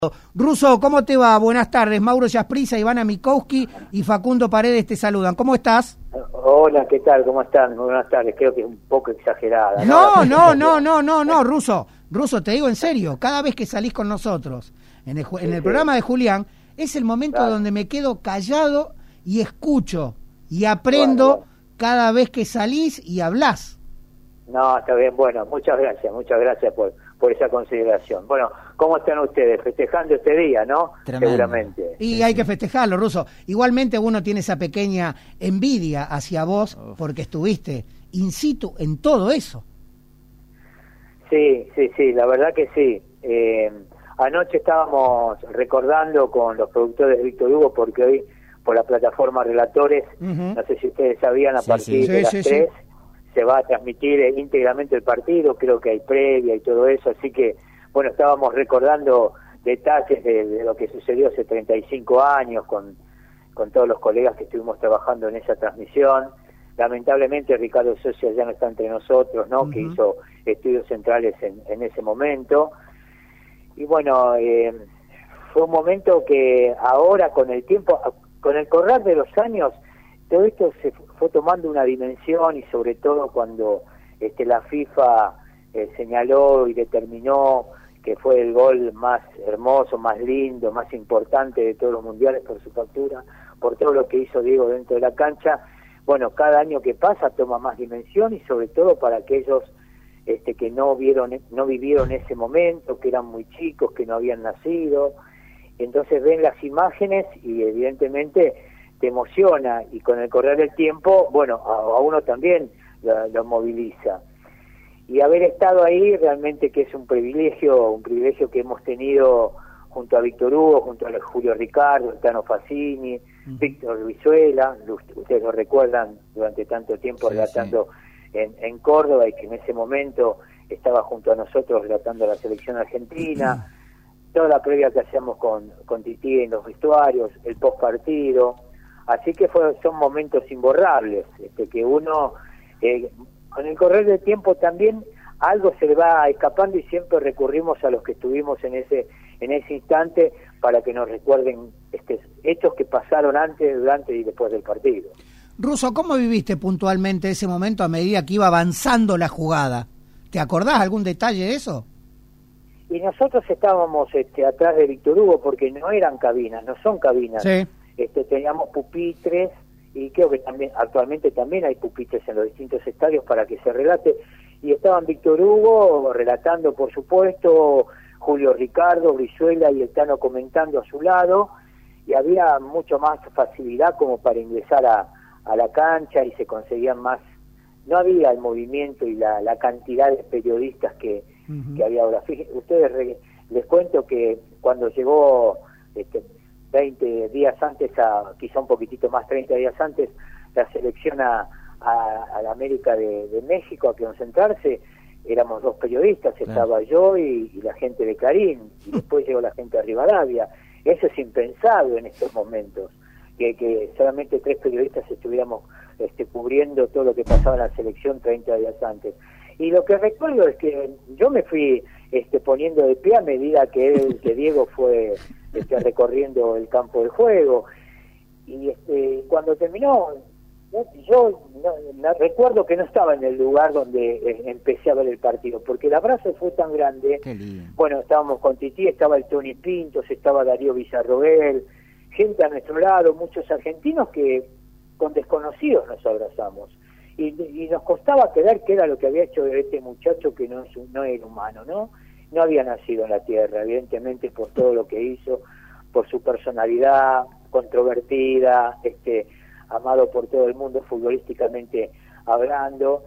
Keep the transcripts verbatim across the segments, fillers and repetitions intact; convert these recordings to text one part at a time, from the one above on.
Russo, ¿cómo te va? Buenas tardes. Mauro Jasprisa, Ivana Mikowski y Facundo Paredes te saludan. ¿Cómo estás? Hola, ¿qué tal? ¿Cómo están? Buenas tardes. Creo que es un poco exagerada. No, no, no, no, no, no, Russo. Russo, te digo en serio, cada vez que salís con nosotros en el, en el sí, programa sí. de Julián, es el momento claro. donde me quedo callado y escucho y aprendo bueno, bueno. cada vez que salís y hablás. No, está bien. Bueno, muchas gracias, muchas gracias por, por esa consideración. Bueno, ¿cómo están ustedes? Festejando este día, ¿no? Tremendo. Seguramente. Y sí, hay sí. que festejarlo, Russo. Igualmente uno tiene esa pequeña envidia hacia vos Uf. porque estuviste in situ en todo eso. Sí, sí, sí, la verdad que sí. Eh, anoche estábamos recordando con los productores de Víctor Hugo, porque hoy por la plataforma Relatores, uh-huh. no sé si ustedes sabían, a sí, partir sí. de sí, las sí, tres sí. se va a transmitir íntegramente el partido, creo que hay previa y todo eso, así que, bueno, estábamos recordando detalles de, de lo que sucedió hace treinta y cinco años con, con todos los colegas que estuvimos trabajando en esa transmisión. Lamentablemente Ricardo Socia ya no está entre nosotros, ¿no? Uh-huh. Que hizo estudios centrales en, en ese momento. Y bueno, eh, fue un momento que ahora con el tiempo, con el correr de los años, todo esto se fue tomando una dimensión, y sobre todo cuando este, la FIFA eh, señaló y determinó que fue el gol más hermoso, más lindo, más importante de todos los mundiales por su factura, por todo lo que hizo Diego dentro de la cancha. Bueno, cada año que pasa toma más dimensión, y sobre todo para aquellos este, que no vieron, no vivieron ese momento, que eran muy chicos, que no habían nacido. Entonces ven las imágenes y evidentemente te emociona, y con el correr del tiempo, bueno, a, a uno también lo, lo moviliza. Y haber estado ahí realmente que es un privilegio, un privilegio que hemos tenido junto a Víctor Hugo, junto a Julio Ricardo, Tano Fassini, uh-huh. Víctor Brizuela, ustedes lo recuerdan, durante tanto tiempo sí, relatando sí. En, en Córdoba, y que en ese momento estaba junto a nosotros relatando a la selección argentina, uh-huh. toda la previa que hacíamos con, con Tití en los vestuarios, el post partido. Así que fue, son momentos imborrables, este, que uno, eh, con el correr del tiempo también, algo se le va escapando, y siempre recurrimos a los que estuvimos en ese en ese instante para que nos recuerden este, hechos que pasaron antes, durante y después del partido. Russo, ¿cómo viviste puntualmente ese momento a medida que iba avanzando la jugada? ¿Te acordás algún detalle de eso? Y nosotros estábamos este, atrás de Víctor Hugo, porque no eran cabinas, no son cabinas. Sí. Este, teníamos pupitres, y creo que también actualmente también hay pupitres en los distintos estadios para que se relate, y estaban Víctor Hugo relatando, por supuesto, Julio Ricardo, Brizuela y el Tano comentando a su lado, y había mucho más facilidad como para ingresar a, a la cancha, y se conseguían más, no había el movimiento y la, la cantidad de periodistas que, uh-huh. que había ahora. Fíjense, ustedes re, les cuento que cuando llegó este, veinte días antes, a quizá un poquitito más, treinta días antes, la selección a, a, a la América de, de México a concentrarse, éramos dos periodistas, estaba claro. yo y, y la gente de Clarín, y después llegó la gente de Rivadavia. Eso es impensado en estos momentos, que, que solamente tres periodistas estuviéramos este, cubriendo todo lo que pasaba en la selección treinta días antes. Y lo que recuerdo es que yo me fui este, poniendo de pie a medida que él, que Diego fue este, recorriendo el campo de juego, y este, cuando terminó, yo no, no, recuerdo que no estaba en el lugar donde eh, empecé a ver el partido, porque el abrazo fue tan grande. Bueno, estábamos con Tití, estaba el Tony Pintos, estaba Darío Villarroel, gente a nuestro lado, muchos argentinos que con desconocidos nos abrazamos, y, y nos costaba creer que era lo que había hecho este muchacho, que no, no era humano, ¿no? No había nacido en la tierra, evidentemente, por todo lo que hizo, por su personalidad controvertida, este amado por todo el mundo futbolísticamente hablando.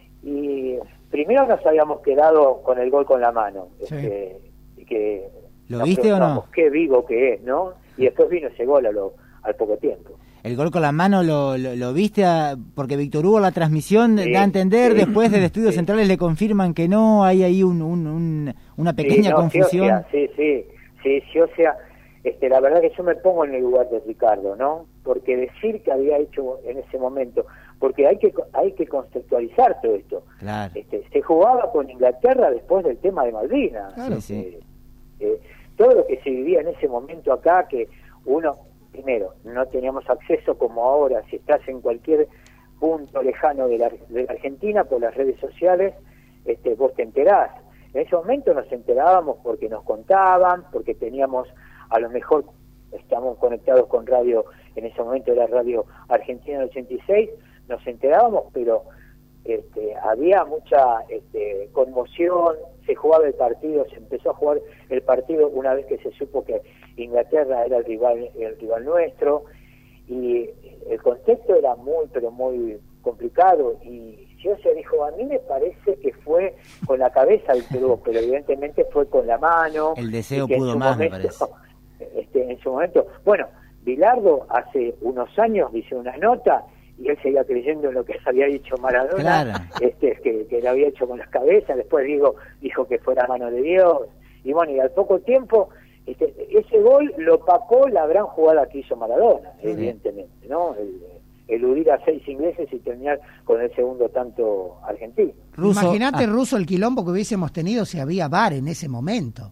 Y primero nos habíamos quedado con el gol con la mano, sí. este, que ¿lo viste o no? Qué vivo que es, ¿no? Y después vino ese gol a lo, al poco tiempo. El gol con la mano lo, lo, lo viste, a, porque Víctor Hugo la transmisión sí, da a entender, sí, después de estudios sí. centrales le confirman que no, hay ahí un, un, un, una pequeña sí, no, confusión. Sí, sí, sí, sí, o sea, este, la verdad que yo me pongo en el lugar de Ricardo, ¿no? Porque decir que había hecho en ese momento, porque hay que hay que contextualizar todo esto. Claro. Este, se jugaba con Inglaterra después del tema de Malvinas. Claro, sí. Eh, todo lo que se vivía en ese momento acá, que uno, primero, no teníamos acceso como ahora, si estás en cualquier punto lejano de la, de la Argentina, por las redes sociales, este, vos te enterás. En ese momento nos enterábamos porque nos contaban, porque teníamos, a lo mejor, estamos conectados con radio, en ese momento era Radio Argentina del ochenta y seis, nos enterábamos, pero este, había mucha este, conmoción, se jugaba el partido, se empezó a jugar el partido una vez que se supo que Inglaterra era el rival, el rival nuestro, y el contexto era muy, pero muy complicado, y yo se dijo, a mí me parece que fue con la cabeza el Perú, pero evidentemente fue con la mano. El deseo pudo más, momento, me parece. Este, en su momento, bueno, Bilardo hace unos años hizo una nota y él seguía creyendo en lo que había dicho Maradona, claro. este, que, que lo había hecho con las cabezas, después digo, dijo que fuera mano de Dios, y bueno, y al poco tiempo, este, ese gol lo papó la gran jugada que hizo Maradona, sí, evidentemente, ¿no? El, eludir a seis ingleses y terminar con el segundo tanto argentino. Russo, Imagínate, ah. Russo, el quilombo que hubiésemos tenido si había V A R en ese momento.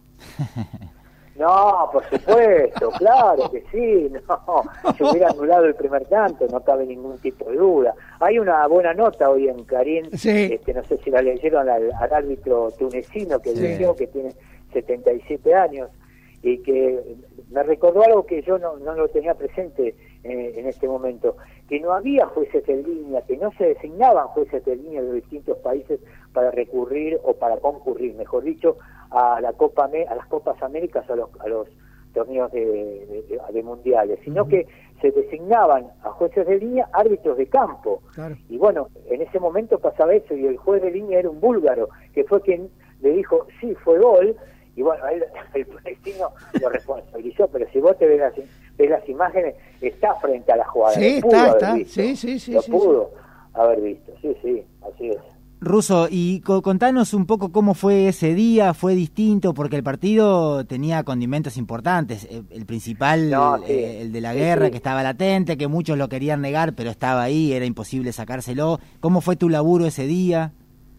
No, por supuesto, claro que sí, no, se hubiera anulado el primer tanto, no cabe ningún tipo de duda. Hay una buena nota hoy en Clarín, sí. este, no sé si la leyeron al, al árbitro tunecino que sí. dijo que tiene setenta y siete años y que me recordó algo que yo no, no lo tenía presente eh, en este momento, que no había jueces de línea, que no se designaban jueces de línea de distintos países para recurrir o para concurrir, mejor dicho, a la Copa a las Copas Américas, a los, a los torneos de, de, de mundiales, sino uh-huh. que se designaban a jueces de línea árbitros de campo. Claro. Y bueno, en ese momento pasaba eso, y el juez de línea era un búlgaro, que fue quien le dijo, sí, fue gol, y bueno, él, el palestino lo responsabilizó, pero si vos te ves las, ves las imágenes, está frente a la jugada. Sí, está, está, sí, sí, sí. Lo sí, pudo sí. haber visto, sí, sí, así es. Russo, y co contanos un poco cómo fue ese día, fue distinto, porque el partido tenía condimentos importantes, el, el principal, no, sí. eh, el de la guerra, sí, sí. que estaba latente, que muchos lo querían negar, pero estaba ahí, era imposible sacárselo. ¿Cómo fue tu laburo ese día?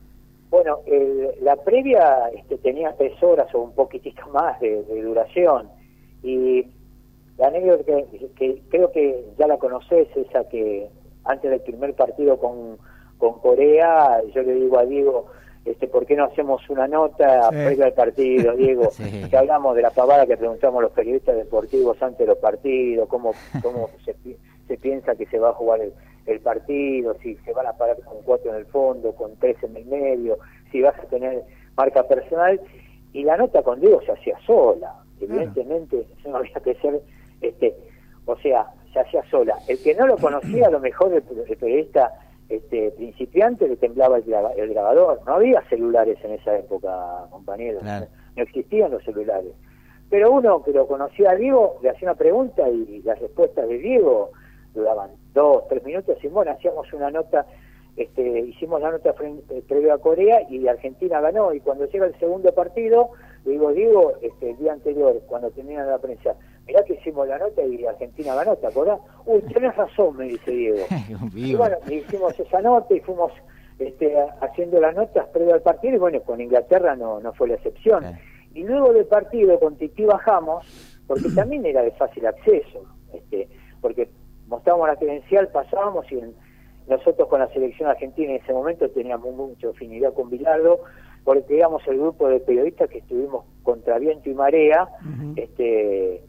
Bueno, el, la previa este, tenía tres horas o un poquitito más de, de duración, y la anécdota que, que creo que ya la conocés, esa que antes del primer partido con, con Corea, yo le digo a Diego, este, ¿por qué no hacemos una nota sí. previa al partido, Diego? Sí. Que hablamos de la pavada que preguntamos los periodistas deportivos antes de los partidos, cómo, cómo se, se piensa que se va a jugar el el partido, si se van a parar con cuatro en el fondo, con tres en el medio, si vas a tener marca personal, y la nota con Diego se hacía sola, evidentemente, eso no había que ser, este, o sea, se hacía sola. El que no lo conocía, a lo mejor el, el periodista este, principiante le temblaba el, el grabador, no había celulares en esa época, compañeros, claro. no, no existían los celulares. Pero uno que lo conocía a Diego, le hacía una pregunta y las respuestas de Diego duraban dos, tres minutos, y bueno, hacíamos una nota, este, hicimos la nota frente, previa a Corea, y Argentina ganó, y cuando llega el segundo partido, le digo, Diego, este, el día anterior, cuando termina la prensa, mirá que hicimos la nota y Argentina ganó, ¿te acordás? Uy, tenés razón, me dice Diego. Y bueno, hicimos esa nota y fuimos este, haciendo las notas previa al partido, y bueno, con Inglaterra no, no fue la excepción. Okay. Y luego del partido con Tití bajamos, porque también era de fácil acceso, este, porque mostrábamos la credencial, pasábamos, y en, nosotros con la selección argentina en ese momento teníamos mucha afinidad con Bilardo, porque éramos el grupo de periodistas que estuvimos contra viento y marea, uh-huh. este,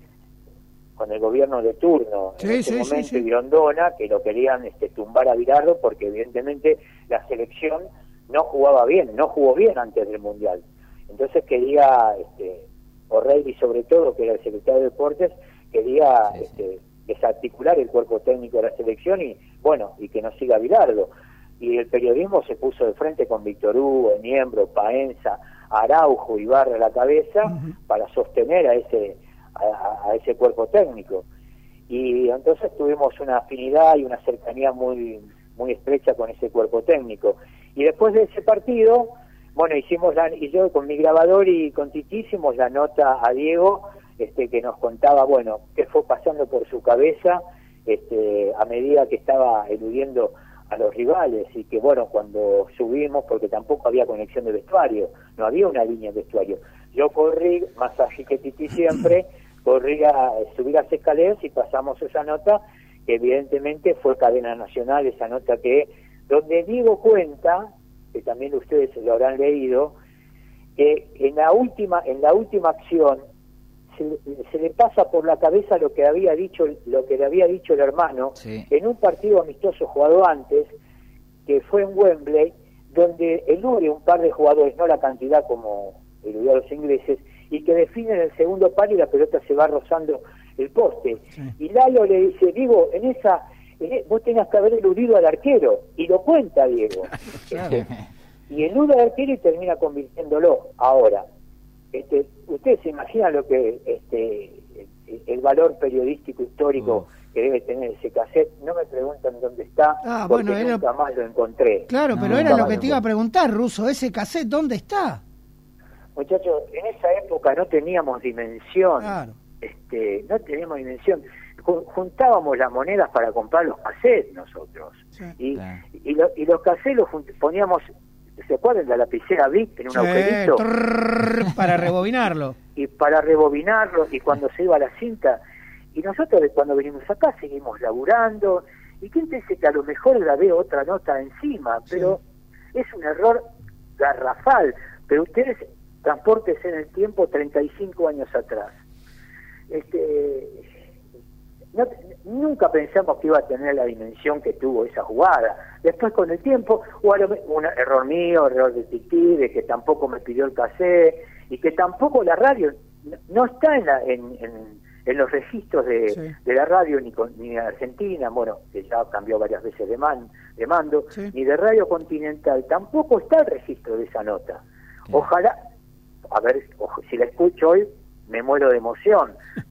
con el gobierno de turno, sí, en ese sí, momento, sí, sí. Grondona, que lo querían este, tumbar a Bilardo, porque evidentemente la selección no jugaba bien, no jugó bien antes del Mundial. Entonces quería, este, O'Reilly sobre todo, que era el secretario de Deportes, quería... Sí, este, sí. desarticular el cuerpo técnico de la selección y bueno, y que no siga Bilardo. Y el periodismo se puso de frente con Víctor Hugo, Niembro, Paenza, Araujo, Ibarra a la cabeza, uh-huh. para sostener a ese a, a ese cuerpo técnico. Y entonces tuvimos una afinidad y una cercanía muy muy estrecha con ese cuerpo técnico. Y después de ese partido, bueno, hicimos la, y yo con mi grabador y con Titi hicimos la nota a Diego, Este, que nos contaba, bueno, qué fue pasando por su cabeza este, a medida que estaba eludiendo a los rivales, y que bueno, cuando subimos, porque tampoco había conexión de vestuario, no había una línea de vestuario, Yo corrí, más ágil que Titi siempre, corrí a subir las escaleras y pasamos esa nota, que evidentemente fue cadena nacional, esa nota que, donde Diego cuenta, que también ustedes lo habrán leído, que en la última, en la última acción, Se, se le pasa por la cabeza lo que había dicho lo que le había dicho el hermano sí. en un partido amistoso jugado antes, que fue en Wembley, donde elude un par de jugadores, no la cantidad como eludió a los ingleses, y que definen el segundo palo y la pelota se va rozando el poste. Sí. Y Lalo le dice, Diego, en esa en, vos tenías que haber eludido al arquero, y lo cuenta Diego. este, y elude al arquero y termina convirtiéndolo. Ahora, Este, ustedes se imaginan lo que este el, el valor periodístico histórico mm. que debe tener ese cassette. No me preguntan dónde está, ah, porque bueno, era... nunca más lo encontré. Claro, pero nunca era lo que te iba a preguntar, Russo, ese cassette, ¿dónde está? Muchachos, en esa época no teníamos dimensión, claro. este, no teníamos dimensión. Juntábamos las monedas para comprar los cassettes nosotros, sí. y, claro. y, lo, y los cassettes los poníamos. ¿Se acuerdan de la lapicera Bic en un sí, agujerito? Trrr, para rebobinarlo. Y para rebobinarlo, y cuando se iba la cinta. Y nosotros cuando venimos acá seguimos laburando. ¿Y quién te dice que a lo mejor grabé otra nota encima? Pero sí. es un error garrafal. Pero ustedes transpórtense en el tiempo treinta y cinco años atrás. Este... No, nunca pensamos que iba a tener la dimensión que tuvo esa jugada. Después con el tiempo, o a lo, un error mío, error de Titi, de que tampoco me pidió el cassette, y que tampoco la radio no está en, la, en, en, en los registros de, sí. de la radio ni, con, ni de Argentina, bueno, que ya cambió varias veces de, man, de mando, sí. ni de Radio Continental, tampoco está el registro de esa nota. Sí. Ojalá, a ver, ojo, si la escucho hoy, me muero de emoción,